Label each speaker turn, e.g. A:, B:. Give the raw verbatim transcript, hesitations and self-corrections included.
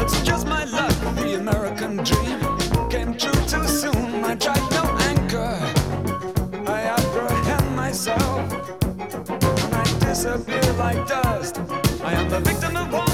A: It's just my luck, the American dream came true too soon. I tried no anchor, I apprehend myself, and I disappear like dust. I am the victim of war.